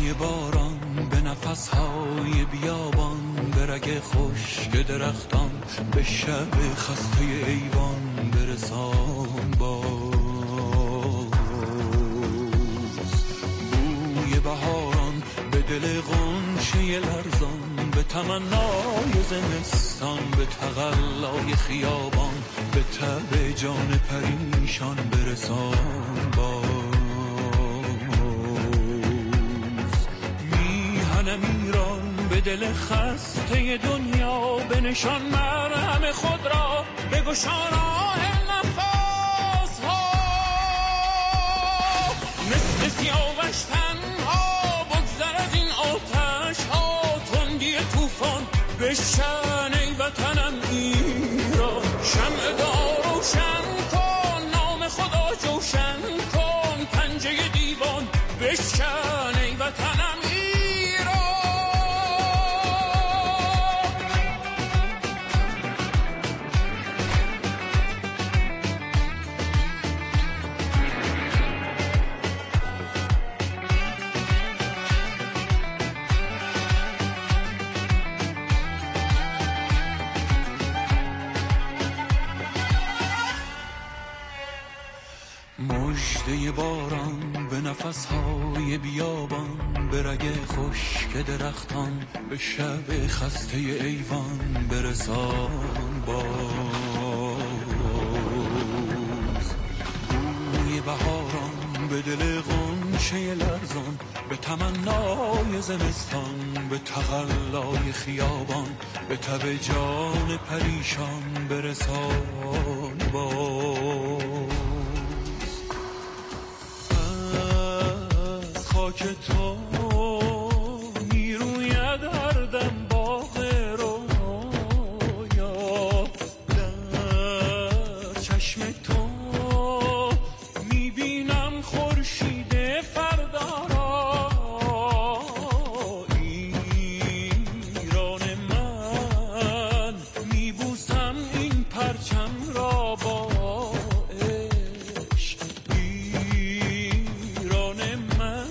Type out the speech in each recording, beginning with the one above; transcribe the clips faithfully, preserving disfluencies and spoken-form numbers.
مژده باران به نفسهای بیابان، به رگ خشک درختان، به شب خسته ایوان برسان باز. بوی بهاران به دل غنچه لرزان، به تمنای زمستان، به تقلای خیابان، به تب جان پریشان برسان باز. میهنم ایران به دل خسته دنیا، به نشان مرهم خود را بگشا راه نفس ها. مثل سیاوش تنها بگذر از این آتش ها، تندی طوفان بشکن ای وطنم ایران. شمع دار روشن کن، نام خدا جوشن کن، پنجه دیوان بشکن ای وطنم ایران. مژده باران به نفسهای بیابان، به رگ خشک درختان، به شب خسته ایوان برسان باز. بوی بهاران به دل غنچه لرزان، به تمنای زمستان، به تقلای خیابان، به تب جان پریشان برسان باز. خاک تو میروید هر دم باغ رویا، در چشم تو میبینم خورشید فردا را. ایران من میبوسم این پرچم را با عشق. ایران من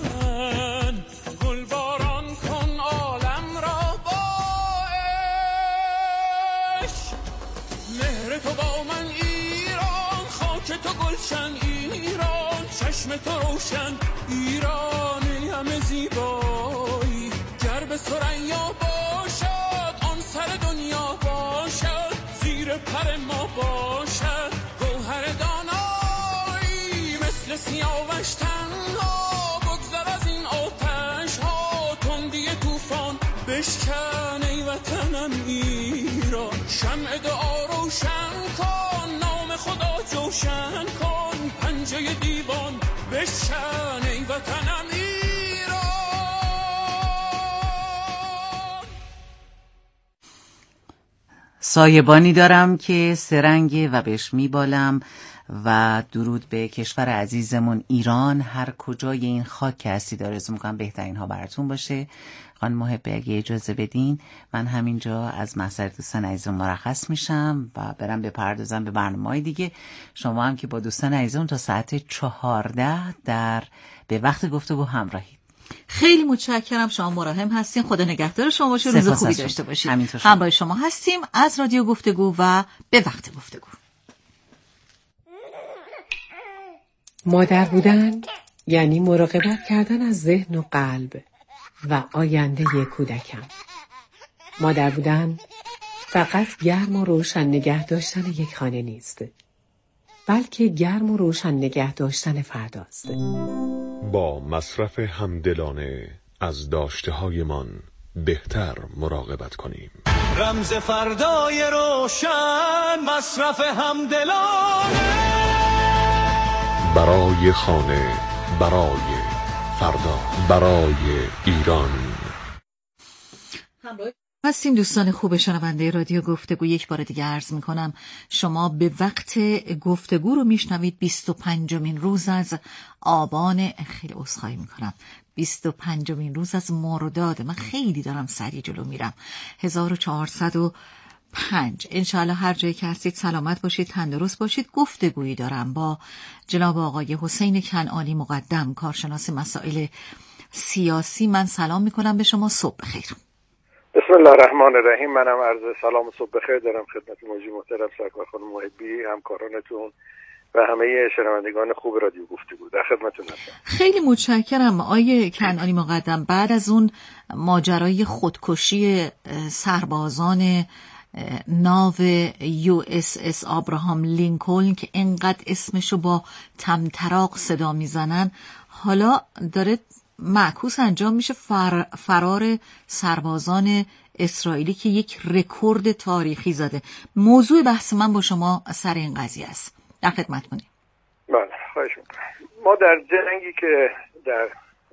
تو گلشن ایران، چشم تو روشن ایرانی همه زیبایی. گر به ثریا باشد آن سر دنیا باشد، زیر پر ما باشد گوهر دانایی. مثل سیاوش تنها بگذر از این آتش ها، تندی طوفان بشکن ای وطنم ایران. شمع دعا روشن کن، نام خدا جوشن کن، پنجه دیوان بشکن ای وطنم ایران. سایبانی دارم که سرنگه و بهش میبالم و درود به کشور عزیزمون ایران. هر کجای این خاک که هستید آرزو میکنم بهترین ها براتون باشه. خانم محبه اگه اجازه بدین من همینجا از محضر دوستان عزیزم مرخص میشم و برم بپردازم به برنامه‌های دیگه. شما هم که با دوستان عزیزم تا ساعت چهارده در به وقت گفتگو همراهید. خیلی متشکرم، شما مراهم هستین. خدا نگهدار شما باشه، روز خوبی داشته باشید. همراه شما هستیم از رادیو گفتگو و به وقت گفتگو. مادر بودن یعنی مراقبت کردن از ذهن و قلب و آینده کودکم. مادر بودن فقط گرم و روشن نگه داشتن یک خانه نیست، بلکه گرم و روشن نگه داشتن فرداست. با مصرف همدلانه از داشته‌هایمان بهتر مراقبت کنیم. رمز فردای روشن، مصرف همدلانه. برای خانه، برای فردا، برای ایران. هستیم دوستان خوب شنونده رادیو گفتگو. یک بار دیگه عرض میکنم شما به وقت گفتگو رو میشنوید. بیست و پنجمین روز از آبان، خیلی عذرخواهی میکنم، بیست و پنجمین روز از مرداد. من خیلی دارم سریع جلو میرم. هزار و چهارصد و پنج. انشاءالله هر جایی که هستید سلامت باشید، تندرست باشید. گفتگویی دارم با جناب آقای حسین کنعانی مقدم، کارشناس مسائل سیاسی. من سلام میکنم به شما، صبح بخیر. بسم الله الرحمن الرحیم. منم عرض سلام و صبح بخیر دارم خدمت موجی محترم سرکار خانم محبی، همکارانتون و همه شنوندگان خوب رادیو گفتگو. در خدمتتون هستم. خیلی متشکرم آقای کنعانی مقدم. بعد از اون ماجرای خودکشی سربازان ناو یو اس اس آبراهام لینکلن که انقدر اسمشو با طمطراق صدا میزنن، حالا داره معکوس انجام میشه فر... فرار سربازان اسرائیلی که یک رکورد تاریخی زده. موضوع بحث من با شما سر این قضیه است. در خدمت کنیم. بله، خواهش میکنم. ما در جنگی که در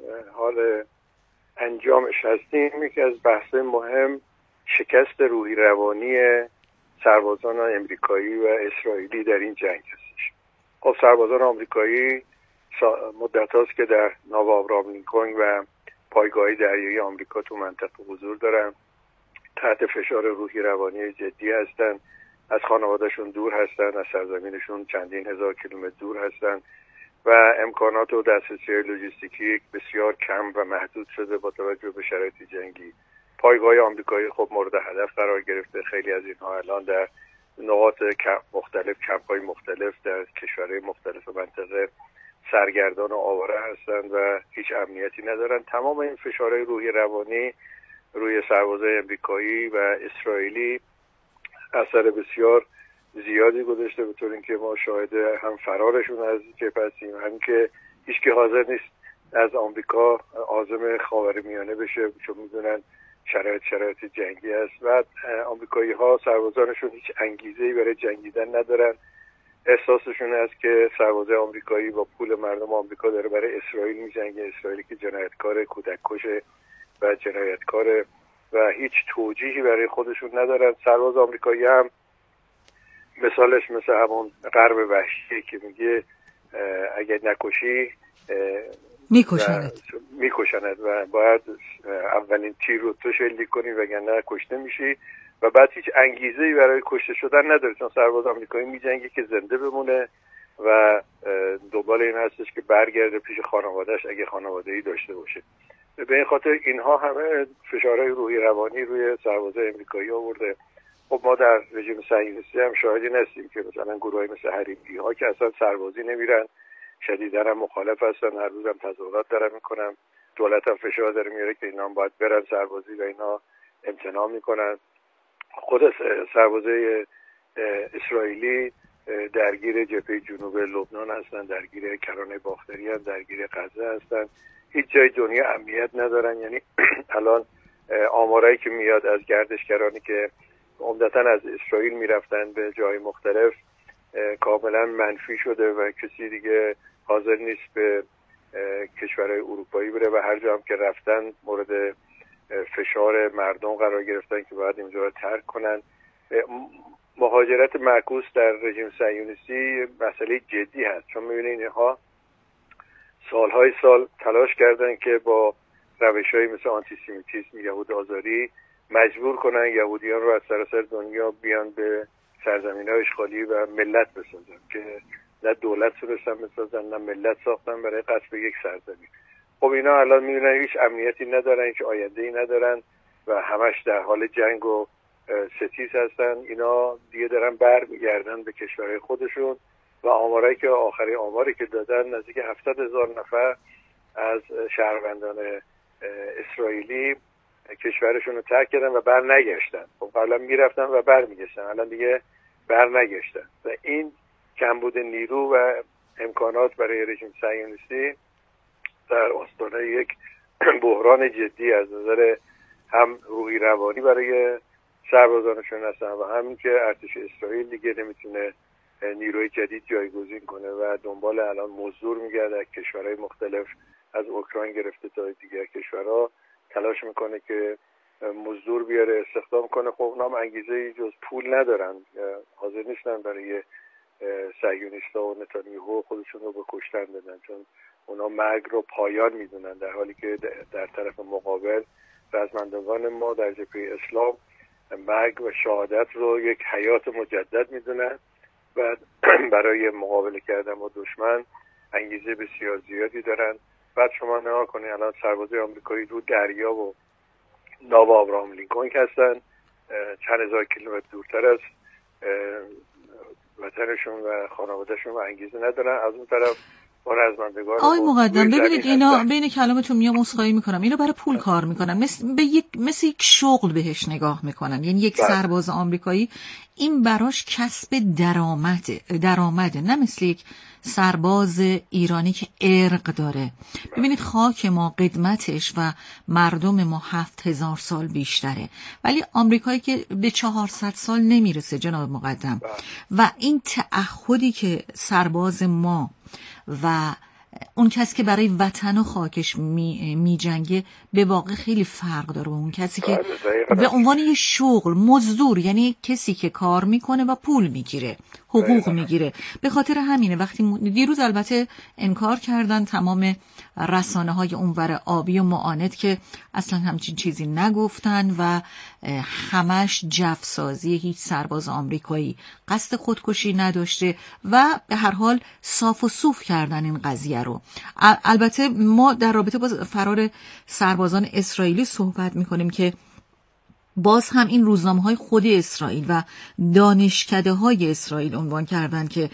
حال انجامش هستیم، یکی از بحث مهم شکست روحی روانی سربازان آمریکایی و اسرائیلی در این جنگ هستش. خب سربازان آمریکایی مدت هاست که در ناو آبراهام لینکلن و پایگاه دریایی آمریکا تو منطقه حضور دارن، تحت فشار روحی روانی جدی هستن، از خانوادهشون دور هستن، از سرزمینشون چندین هزار کیلومتر دور هستن و امکانات و دسترسی لوجستیکی بسیار کم و محدود شده با توجه به شرایط جنگی. پایگاه آمریکایی خب مورد هدف قرار گرفته. خیلی از اینها الان در نقاط مختلف، کمپ‌های مختلف در کشورهای مختلف منطقه سرگردان و آواره هستند و هیچ امنیتی ندارن. تمام این فشارهای روحی روانی روی سربازای آمریکایی و اسرائیلی اثر بسیار زیادی گذاشته، به طور اینکه ما شاهد هم فرارشون از جبهه هستیم، هم که هیچکی حاضر نیست از آمریکا عازم خاورمیانه بشه، چون میدونن شرایط شرایط جنگی است و آمریکایی ها سربازانشون هیچ انگیزه‌ای برای جنگیدن ندارن. احساسشون است که سربازای آمریکایی با پول مردم آمریکا داره برای اسرائیل می‌جنگه، اسرائیلی که جنایتکار، کودککش و جنایتکار و هیچ توجیهی برای خودشون ندارن. سرباز آمریکایی هم مثالش مثل همون غرب وحشی که میگه اگه نکشی میکشند میکشند و باید اولین تیر رو تو شلیک کنی وگرنه کشته میشی و بعد هیچ انگیزه‌ای برای کشته شدن نداره، چون سرباز آمریکایی میجنگه که زنده بمونه و دنبال این هستش که برگرده پیش خانواده‌اش اگه خانواده‌ای داشته باشه. به این خاطر اینها همه فشارهای روحی روانی روی سربازای آمریکایی آورده. خب ما در رژیم صهیونیستی هم شاهدی هستیم که مثلا گروه‌های مثل حریری‌ها که اصلا سربازی نمیرن، شدیداً هم مخالف هستن، هر روزم تظاهرات دارن میکنن، دولت هم فشار داره میاره که اینا هم باید برن سربازی و اینا امتناع میکنن. خود سربازای اسرائیلی درگیر جبهه جنوب لبنان هستن، درگیر کرانه باختری هستن، درگیر غزه هستن، هیچ جای دنیا امنیت ندارن. یعنی الان آمارایی که میاد از گردشگرانی که عمدتاً از اسرائیل میرفتن به جای مختلف کاملا منفی شده و کسی دیگه حاضر نیست به کشورهای اروپایی بره و هر جا هم که رفتن مورد فشار مردم قرار گرفتن که باید اینجا رو ترک کنن. مهاجرت معکوس در رژیم صهیونیستی مسئله جدی هست، چون می‌بینید اینها سالهای سال تلاش کردن که با روش‌های مثل آنتیسمیتیسم، یهود آزاری مجبور کنن یهودیان رو از سراسر دنیا بیان به سرزمین‌های اشغالی و ملت بسازن که نه دولت تونستن بسازن نه ملت ساختن برای غصب یک سرزمین. خب اینا الان می‌بینن هیچ امنیتی ندارن، هیچ آینده‌ای ندارن و همش در حال جنگ و ستیز هستن. اینا دیگه دارن برمیگردن به کشورهای خودشون و آمارایی که آخری آماری که دادن نزدیک هفتاد هزار نفر از شهروندان اسرائیلی کشورشون رو ترک کردن و بر نگشتن. خب قبلا میرفتن و بر میگشتن، الان دیگه بر نگشتن و این کمبود نیرو و امکانات برای رژیم صهیونیستی در آستانه یک بحران جدی از نظر هم روحی روانی برای سربازانشون هستن و همین که ارتش اسرائیل دیگه نمیتونه نیروی جدید جایگزین کنه و دنبال الان مزدور میگرده از کشورهای مختلف، از اوکراین گرفته تا دیگر کشورها تلاش میکنه که مزدور بیاره استخدام کنه. خب اونام انگیزه جز پول ندارن، حاضر نیستن برای صهیونیست‌ها و نتانیاهو خودشون رو به کشتن بدن، چون اونا مرگ رو پایان میدونن، در حالی که در طرف مقابل رزمندگان ما در جبهه اسلام مرگ و شهادت رو یک حیات مجدد میدونن و برای مقابله کردن با دشمن انگیزه بسیار زیادی دارن بعد شما نگاه کنید الان سربازای آمریکایی رو دریا و ناو آبراهام لینکلن که هستن چند هزار کیلومتر دورتر از وطنشون و خانوادهشون و انگیزه ندارن. از اون طرف رزمندگان آقای مقدم ببینید اینا بین کلامتون میام عذرخواهی میکنم، اینا برای پول کار میکنن، مثل به یک مثل یک شغل بهش نگاه میکنن. یعنی یک سرباز آمریکایی این براش کسب درآمد درآمده، نه مثل یک سرباز ایرانی که ارق داره. ببینید خاک ما قدمتش و مردم ما هفت هزار سال بیشتره، ولی آمریکایی که به چهارصد سال نمیرسه جناب مقدم. و این تعهدی که سرباز ما و اون کسی که برای وطن و خاکش می, می جنگه به واقع خیلی فرق داره. اون کسی که به عنوان یه شغل مزدور، یعنی کسی که کار میکنه و پول میگیره، حقوق میگیره. به خاطر همینه وقتی دیروز البته انکار کردن تمام رسانه های اونور آبی و معاند که اصلا همچین چیزی نگفتن و همش جفسازی، هیچ سرباز آمریکایی قصد خودکشی نداشته و به هر حال صاف و صوف کردن این قضیه رو. البته ما در رابطه با فرار سربازان اسرائیلی صحبت میکنیم که باز هم این روزنامه‌های خود اسرائیل و دانشکده‌های اسرائیل عنوان کردن که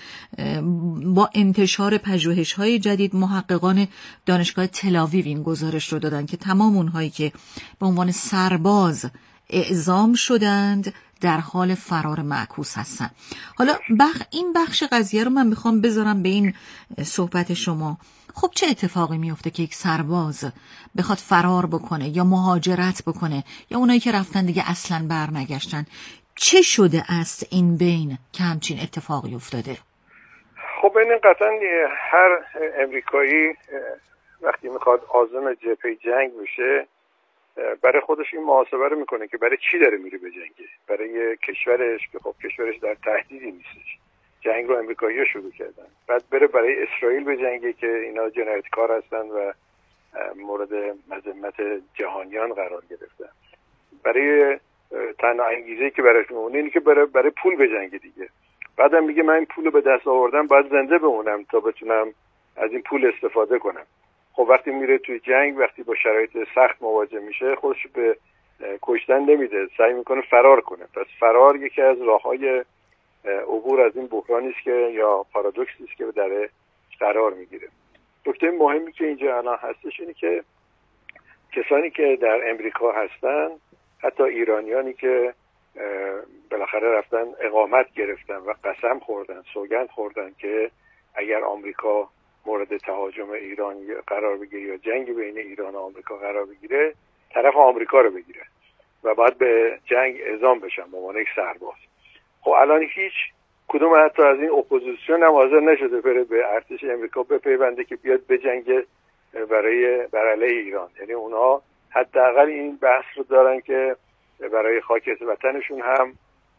با انتشار پژوهش‌های جدید محققان دانشگاه تل‌آویو این گزارش رو دادن که تمام اونهایی که به عنوان سرباز اعزام شدند در حال فرار معکوس هستن. حالا بخ این بخش قضیه رو من میخوام بذارم به این صحبت شما. خب چه اتفاقی میفته که یک سرباز بخواد فرار بکنه یا مهاجرت بکنه یا اونایی که رفتن دیگه اصلاً برنگشتن؟ چه شده است این بین که همچین اتفاقی افتاده؟ خب این قطعاً هر امریکایی وقتی میخواد عازم جبهه جنگ بشه برای خودش این محاسبه رو میکنه که برای چی داره میره به جنگه. برای کشورش که خب کشورش در تهدیدی نیستش، جنگ رو امریکایی‌ها شروع کردن، بعد بره برای اسرائیل به جنگه که اینا جنایتکار هستن و مورد مذمت جهانیان قرار گرفتن. برای تنها انگیزه‌ای که براش میمونه اینه که برای برای پول به جنگ دیگه. بعدم میگه من این پولو به دست آوردم باید زنده بمونم تا بتونم از این پول استفاده کنم. خب وقتی میره توی جنگ، وقتی با شرایط سخت مواجه میشه، خودش به کشتن نمیده، سعی میکنه فرار کنه. پس فرار یکی از راههای عبور از این بحرانی است که یا پارادوکسی است که در قرار میگیره. نکته مهمی که اینجا الان هستش اینه که کسانی که در امریکا هستن، حتی ایرانیانی که بالاخره رفتن اقامت گرفتن و قسم خوردن، سوگند خوردن که اگر آمریکا مورد تهاجم ایران قرار بگیره یا جنگ بین ایران و آمریکا قرار بگیره، طرف آمریکا رو بگیره و باید به جنگ اعزام بشن به عنوان یک سرباز. خب الان هیچ کدوم حتی از این اپوزیسیون هم حاضر نشده بره به ارتش امریکا بپیونده که بیاد بجنگه برای بر علیه ایران. یعنی اونها حداقل این بحث رو دارن که برای خاک وطنشون هم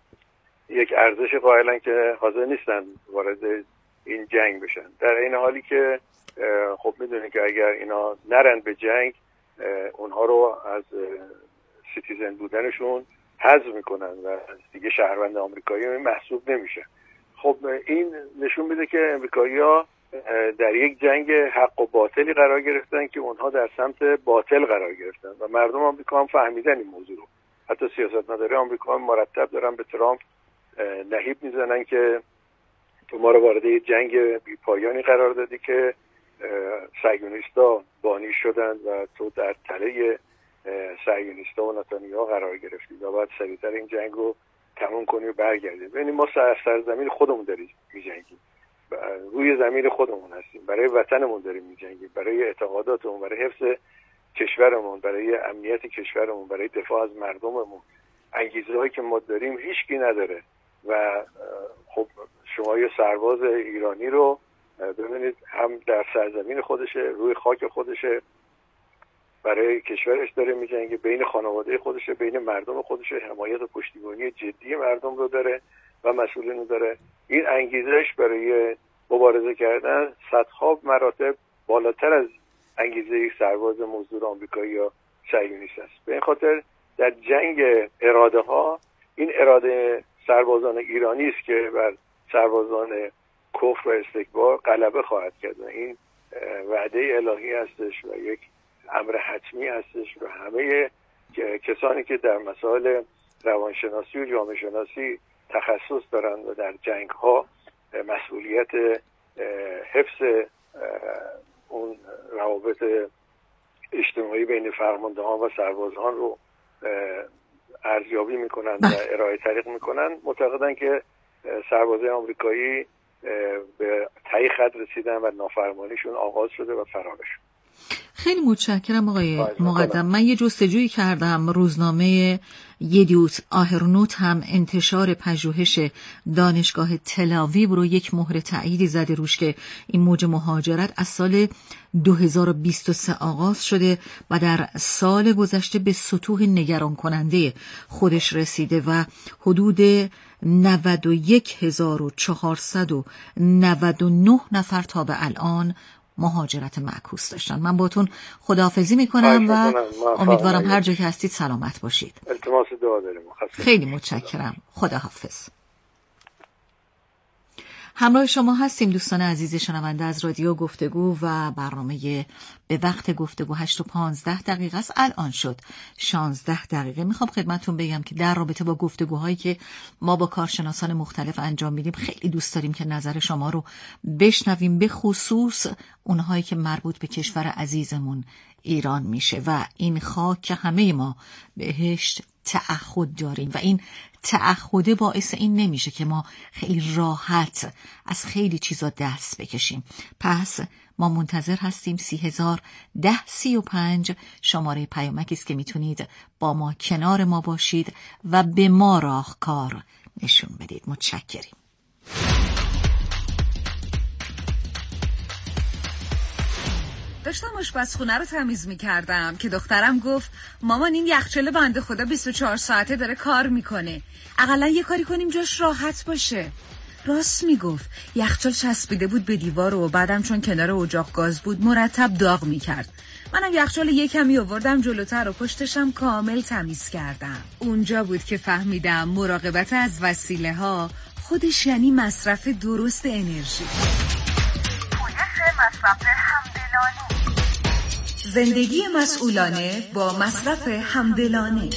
یک ارزش قائلن که حاضر نیستن وارد این جنگ بشن. در این حالی که خب میدونید که اگر اینا نرن به جنگ، اونها رو از سیتیزن بودنشون حذف میکنن و دیگه شهروند آمریکایی محسوب نمیشه. خب این نشون میده که امریکایی‌ها در یک جنگ حق و باطلی قرار گرفتن که اونها در سمت باطل قرار گرفتن و مردم آمریکا هم فهمیدن این موضوع رو. حتی سیاستمدارای آمریکا هم مرتب دارن به ترامپ نهیب میزنن که تو ما رو وارد یک جنگ بی پایانی قرار دادی که صهیونیست‌ها بانی شدن و تو در تله صهیونیست‌ها و نتانیاهو قرار گرفتی و باید سریعتر این جنگ رو تموم کنی و برگردی. ببینید ما سر سرزمین خودمون داریم می‌جنگیم، روی زمین خودمون هستیم، برای وطنمون داریم می‌جنگیم، برای اعتقاداتمون، برای حفظ کشورمون، برای امنیت کشورمون، برای دفاع از مردممون. انگیزه‌هایی که ما داریم هیچکی نداره و خب شما یه سرباز ایرانی رو ببینید هم در سرزمین خودشه، روی خاک خودشه، برای کشورش داره میجنگه، بین خانواده خودشه، بین مردم خودشه، حمایت و پشتیبانی جدی مردم رو داره و مسئولین رو داره. این انگیزش برای مبارزه کردن صدها مراتب بالاتر از انگیزه یک سرباز مزدور آمریکایی یا صهیونیست است. به این خاطر در جنگ اراده ها این اراده سربازان ایرانی است که بر سربازان کفر و استکبار غلبه خواهد کرد. این وعده الهی هستش و یک امر حتمی هستش و همه کسانی که در مسائل روانشناسی و جامعه شناسی تخصص دارند و در جنگ ها مسئولیت حفظ اون روابط اجتماعی بین فرماندهان و سربازان رو ارزیابی میکنن و ارائه طریق میکنن، معتقدن که سربازای آمریکایی به تایی خط رسیدن و نافرمانیشون آغاز شده و فرارشون. خیلی متشکرم آقای مقدم. من یه جستجویی کردم، روزنامه یدیوت آهرنوت هم انتشار پژوهش دانشگاه تل‌آویو رو یک مهر تأییدی زده روش که این موج مهاجرت از سال دو هزار و بیست و سه آغاز شده و در سال گذشته به سطوح نگران کننده خودش رسیده و حدود نود و یک هزار و چهارصد و نود و نه نفر تا به الان مهاجرت معکوس داشتن. من باتون خداحافظی میکنم و امیدوارم هر جا که هستید سلامت باشید. التماس دعا داریم. خیلی متشکرم. خداحافظ. همراه شما هستیم دوستان عزیز شنونده از رادیو گفتگو و برنامه به وقت گفتگو هشت و پانزده دقیقه است. الان شد شانزده دقیقه. میخوام خدمتون بگم که در رابطه با گفتگوهایی که ما با کارشناسان مختلف انجام میدیم خیلی دوست داریم که نظر شما رو بشنویم، به خصوص اونهایی که مربوط به کشور عزیزمون ایران میشه و این خاک که همه ما بهش تعهد داریم و این تعهد باعث این نمیشه که ما خیلی راحت از خیلی چیزا دست بکشیم. پس ما منتظر هستیم. سی هزار ده سی و پنج شماره پیامکی است که میتونید با ما کنار ما باشید و به ما راهکار نشون بدید. متشکریم. داشتم آشپزخونه رو تمیز می‌کردم که دخترم گفت مامان این یخچال بنده خدا بیست و چهار ساعته داره کار میکنه، اقلا یه کاری کنیم جاش راحت باشه. راست میگفت. یخچال چسبیده بود به دیوار و بعدم چون کنار اجاق گاز بود مرتب داغ میکرد. منم یخچال یه کمی آوردم جلوتر و پشتشم کامل تمیز کردم. اونجا بود که فهمیدم مراقبت از وسیله ها خودش یعنی مصرف درست انرژی. مصرف همدلانه. زندگی مسئولانه با مصرف همدلانه.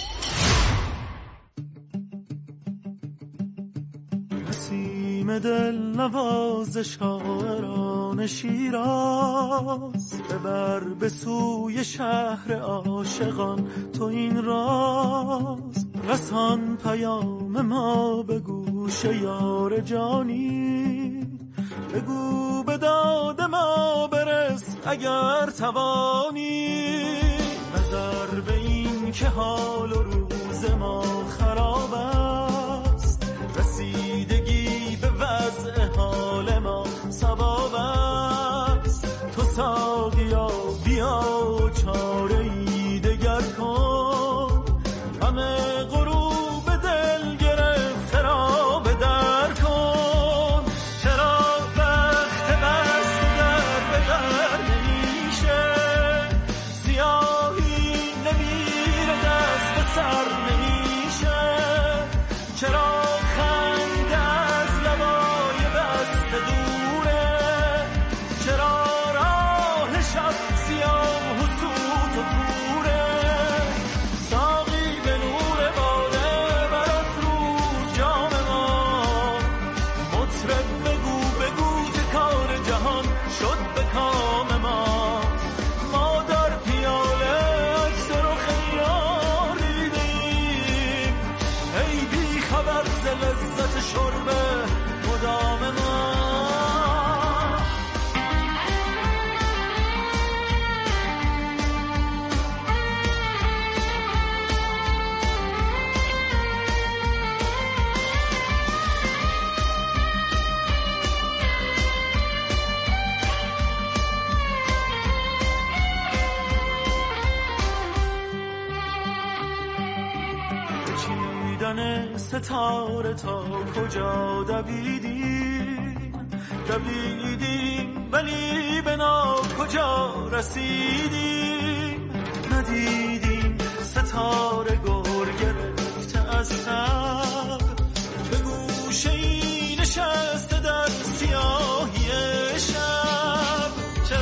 نسیم دل نواز شاعران شیراز، ببر به سوی شهر عاشقان تو این راز، رسان پیام ما به گوش یار جانی، بگو به داد ما برس اگر توانی، نظر به این که حال و روز ما خراب است، رسیدگی به وضع حال ما سباب است، تو ساقیا بیا چاره ای دگر کن، همه غروب دل گرفت خراب در کن، چرا ستاره تا کجا دویدیم دویدیم ولی به نا کجا رسیدیم، ندیدیم ستاره گر گرفته از سر، به گوشه ای نشسته در سیاهی شب،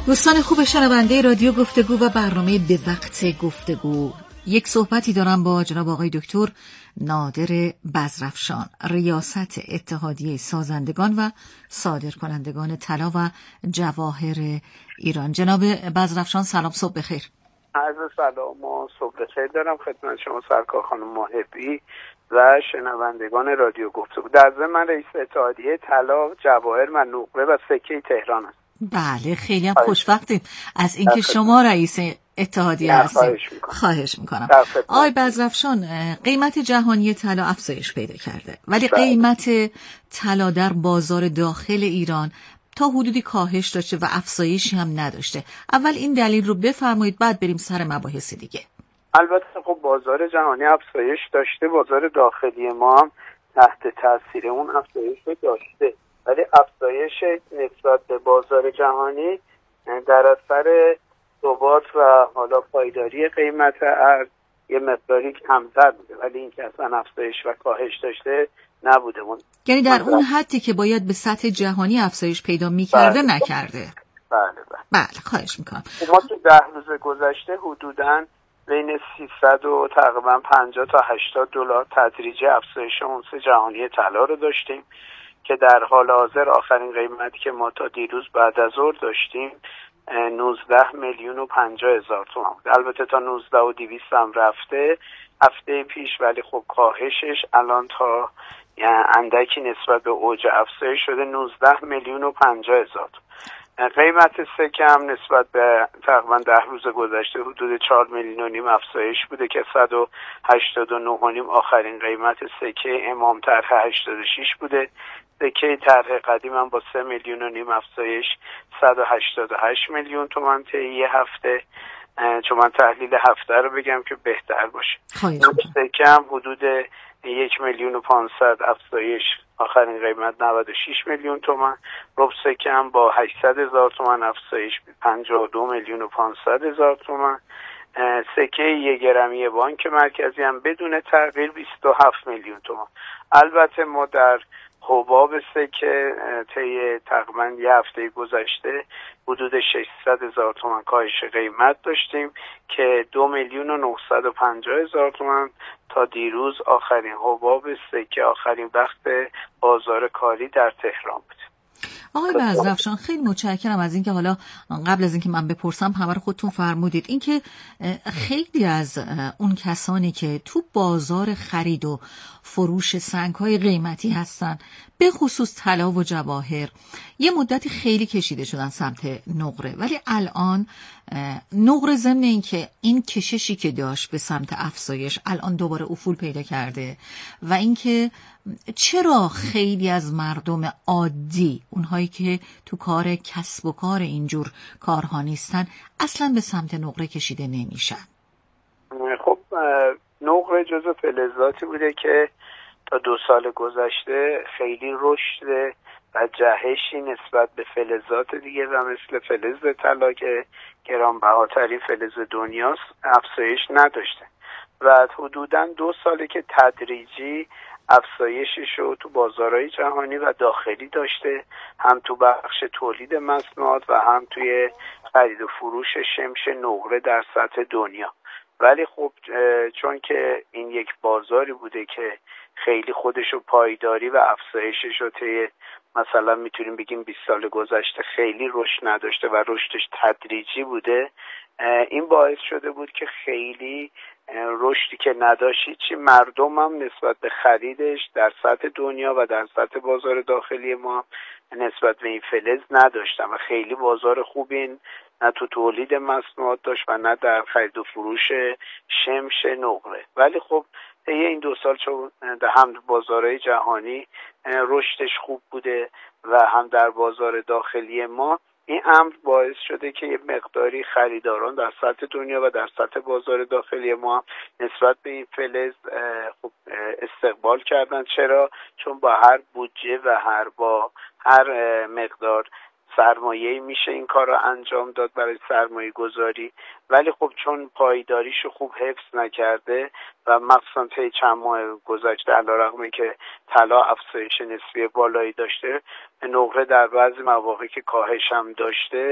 دوستان خوب شنونده رادیو گفتگو و برنامه به وقت گفتگو، یک صحبتی دارم با جناب آقای دکتر نادر بزرافشان، ریاست اتحادیه سازندگان و صادرکنندگان طلا و جواهر ایران. جناب بزرافشان سلام، صبح بخیر. عرض سلام و صبح بخیر دارم خدمت شما سرکار خانم محبی و شنوندگان رادیو گفتگو. در ضمن من رئیس اتحادیه طلا، جواهر و نقره و سکه تهران هستم. بله، خیلی هم خوشوقتیم از اینکه شما رئیس اتحادیه هستید. خواهش میکنم. آقای بزرافشان، قیمت جهانی طلا افزایش پیدا کرده، ولی بله. قیمت طلا در بازار داخل ایران تا حدودی کاهش داشته و افزایشی هم نداشته. اول این دلیل رو بفرمایید، بعد بریم سر مباحث دیگه. البته خب بازار جهانی افزایش داشته، بازار داخلی ما هم تحت تاثیر اون افزایش داشته، ولی افزایش نسبت به بازار جهانی در اثر ثبات و حالا پایداری قیمت ارز یه مقداری کمتر بوده، ولی این که اصلا افزایش و کاهش داشته نبوده. اون یعنی در اون حدی که باید به سطح جهانی افزایش پیدا می‌کرده بله. نکرده. بله بله. بله خواهش می‌کنم. ما تو ده روز گذشته حدوداً بین سیصد و تقریبا پنجاه تا هشتاد دلار تدریجی افزایش اونس جهانی طلا رو داشتیم که در حال حاضر آخرین قیمتی که ما تا دیروز بعد از ظهر داشتیم نوزده میلیون و پنجاه هزار تومان بود. البته تا نوزده و دویست هم رفته هفته پیش، ولی خب کاهشش الان تا یعنی اندکی نسبت به اوج افزایش شده نوزده میلیون و پنجاه هزار. قیمت سکه هم نسبت به تقریبا ده روز گذشته حدود چهار میلیون و نیم افزایش بوده که صد و هشتاد و نه و نیم آخرین قیمت سکه امام طرح هشتاد و شش بوده. سکه طرح قدیم هم با سه میلیون و نیم افزایش صد و هشتاد و هشت میلیون تومان طی یه هفته. چون من تحلیل هفته رو بگم که بهتر باشه. سکه هم حدود یک میلیون و پانصد افزایش، آخرین قیمت نود و شش میلیون تومان. ربع سکه هم با هشتصد هزار تومان افزایش پنجاه و دو میلیون و پانصد هزار تومان. سکه یک گرمی بانک مرکزی هم بدون تغییر بیست و هفت میلیون تومان. البته ما در حباب سکه طی تقریبا یه هفته گذشته حدود ششصد هزار تومان کاهش قیمت داشتیم که دو میلیون و نهصد و پنجاه هزار تومان تا دیروز آخرین حباب سکه، آخرین وقت بازار کاری در تهران بود. آقای بزرافشان خیلی متشکرم از اینکه حالا قبل از اینکه من بپرسم همه رو خودتون فرمودید، اینکه خیلی از اون کسانی که تو بازار خرید و فروش سنگ‌های قیمتی هستن، به خصوص طلا و جواهر، یه مدتی خیلی کشیده شدن سمت نقره، ولی الان نقره ضمن اینکه این کششی که داشت به سمت افزایش الان دوباره افول پیدا کرده و اینکه چرا خیلی از مردم عادی، اونهایی که تو کار کسب و کار اینجور کارها نیستن، اصلا به سمت نقره کشیده نمیشن. خب نقره جزو فلزاتی بوده که تا دو سال گذشته خیلی رشد و جهشی نسبت به فلزات دیگه و مثل فلز طلا که گرانبهاترین فلز دنیاست افزایش نداشته و حدوداً دو ساله که تدریجی افزایشش رو تو بازارهای جهانی و داخلی داشته، هم تو بخش تولید مصنوعات و هم توی خرید و فروش شمش نقره در سطح دنیا. ولی خب چون که این یک بازاری بوده که خیلی خودشو پایداری و افزایشش رو طی مثلا میتونیم بگیم بیست سال گذشته خیلی رشد نداشته و رشدش تدریجی بوده، این باعث شده بود که خیلی رشدی که نداشت چی مردم هم نسبت به خریدش در سطح دنیا و در سطح بازار داخلی ما نسبت به این فلز نداشتن و خیلی بازار خوبی نه تو تولید مصنوعات داشت و نه در خرید و فروش شمش نقره. ولی خب طی این دو سال چون هم بازارهای جهانی رشدش خوب بوده و هم در بازار داخلی ما، این امر باعث شده که یه مقداری خریداران در سطح دنیا و در سطح بازار داخلی ما نسبت به این فلز خب استقبال کردن. چرا؟ چون با هر بودجه و هر با هر مقدار سرمایه‌ای میشه این کار رو انجام داد برای سرمایه گذاری، ولی خب چون پایداریشو خوب حفظ نکرده و مخصوصا طی چند ماه گذشته علیرغم که طلا افزایش نسبی بالایی داشته، نقره در بعضی مواقع که کاهش هم داشته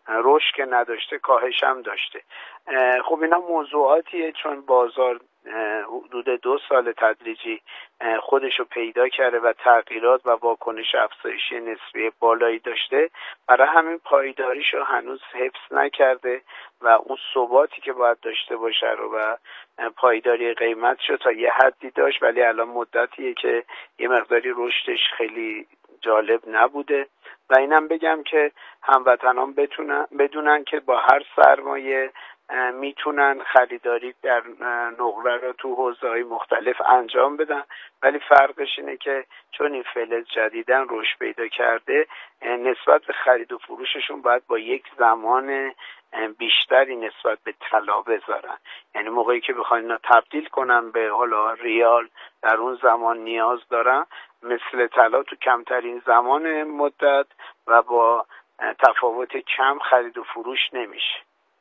رشد که نداشته کاهش هم داشته. خب اینا موضوعاتیه چون بازار حدود دو سال تدریجی خودشو پیدا کرده و تغییرات و واکنش افزایشی نسبی بالایی داشته، برای همین پایداریشو هنوز حفظ نکرده و اون ثباتی که باید داشته باشه رو و پایداری قیمتشو تا یه حدی داشت، ولی الان مدتیه که یه مقداری رشدش خیلی جالب نبوده. و اینم بگم که هموطنان بتونن بدونن که با هر سرمایه میتونن خریداری در نقره رو تو حوزه‌های مختلف انجام بدن، ولی فرقش اینه که چون این فلز جدیدن رشد پیدا کرده، نسبت به خرید و فروششون باید با یک زمان بیشتری نسبت به طلا بذارن. یعنی موقعی که بخواین اینا تبدیل کنن به حالا ریال، در اون زمان نیاز دارن مثل طلا تو کمترین زمان مدت و با تفاوت کم خرید و فروش نمیشه.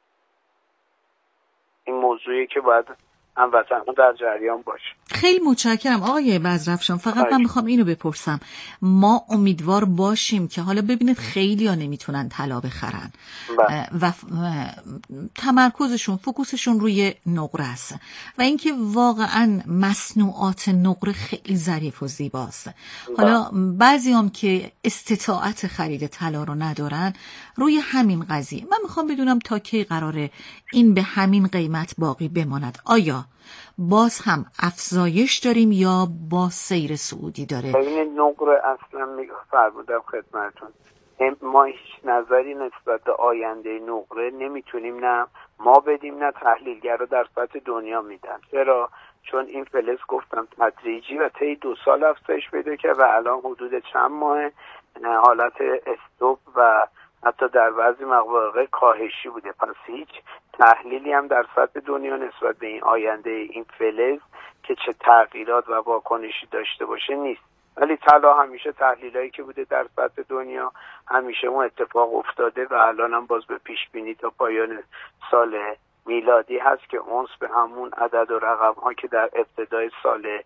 این موضوعی که باید هموطنان در جریان باشه. خیلی متشکرم آقای بزرفشان. فقط من میخوام اینو بپرسم، ما امیدوار باشیم که حالا ببینید خیلی ها نمیتونن طلا بخرن و تمرکزشون فوکوسشون روی نقره است و اینکه واقعا مصنوعات نقره خیلی ظریف و زیباست. حالا بعضی هم که استطاعت خرید طلا رو ندارن، روی همین قضیه من میخوام بدونم تا کی قراره این به همین قیمت باقی بماند؟ آیا باز هم افزایش داریم یا با سیر صعودی داره؟ ببینید نقره اصلا میفرمودم خدمتتون، ما هیچ نظری نسبت به آینده نقره نمیتونیم نه ما بدیم نه تحلیلگرا در سطح دنیا میدن. چرا؟ چون این فلز گفتم تدریجی و طی دو سال افزایش پیدا کرد و الان حدود چند ماه حالت استوب و حتی در بعضی مواقع کاهشی بوده. پس هیچ تحلیلی هم در سطح دنیا نسبت به این آینده این فلز که چه تغییرات و واکنشی داشته باشه نیست. ولی طلا همیشه تحلیلایی که بوده در سطح دنیا همیشه اون اتفاق افتاده و الان هم باز به پیش بینی تا پایان سال میلادی هست که اونس به همون عدد و رقم ها که در ابتدای سال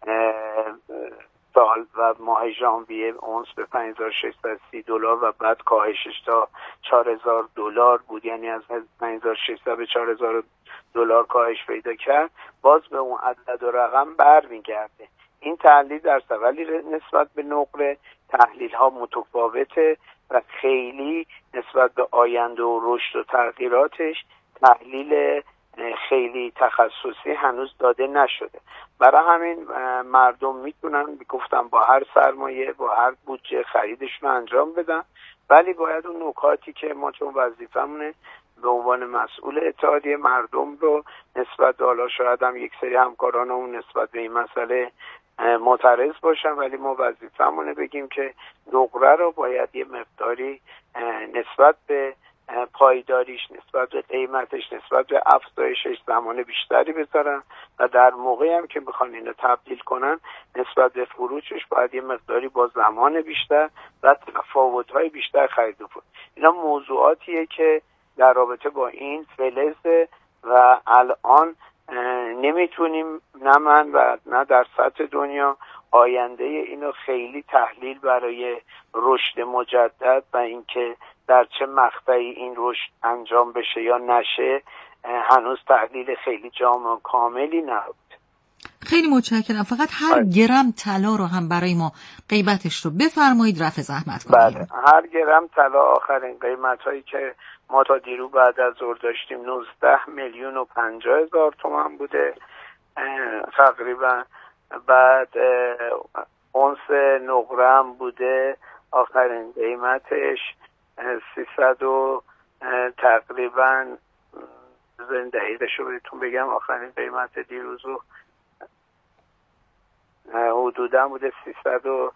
سال و ماه ژانویه اونس به پنج هزار و ششصد و سی دلار و بعد کاهشش تا چهار هزار دلار بود، یعنی از پنج هزار و ششصد به چهار هزار دلار کاهش پیدا کرد، باز به اون عدد و رقم برمیگرده. این تحلیل در ولی نسبت به نقره تحلیل ها متفاوته و خیلی نسبت به آینده و رشد و تغییراتش تحلیل خیلی تخصصی هنوز داده نشده. برای همین مردم میتونن گفتم با هر سرمایه با هر بودجه خریدشون انجام بدن، ولی باید اون نکاتی که ما چون وظیفمونه به عنوان مسئول اتحادیه مردم رو نسبت حالا شاید هم یک سری همکارانمون نسبت به این مسئله معترض باشن، ولی ما وظیفمونه بگیم که نقره رو باید یه مقداری نسبت به پایداریش، نسبت به قیمتش، نسبت به افزایشش زمان بیشتری بذارن و در موقعی هم که بخوان اینو تبدیل کنن نسبت به فروشش باید یه مقداری با زمان بیشتر و تفاوت‌های بیشتر خرید و فروش. اینا موضوعاتیه که در رابطه با این فلز و الان نمیتونیم نه من و نه در سطح دنیا آینده اینو خیلی تحلیل برای رشد مجدد و اینکه در چه مقطعی این رشد انجام بشه یا نشه هنوز تحلیل خیلی جامع و کاملی نبود. خیلی متشکرم. فقط هر گرم طلا رو هم برای ما قیمتش رو بفرمایید رفع زحمت کنید. بله، هر گرم طلا آخرین قیمت هایی که ما تا دیرو بعد از ظهر داشتیم نوزده میلیون و پنجاه هزار تومان بوده تقریبا. بعد اونس نقره هم بوده آخرین قیمتش سیصد و تقریبا دقیقش رو بهتون بگم آخرین قیمت دیروز رو حدودا بوده سیصد و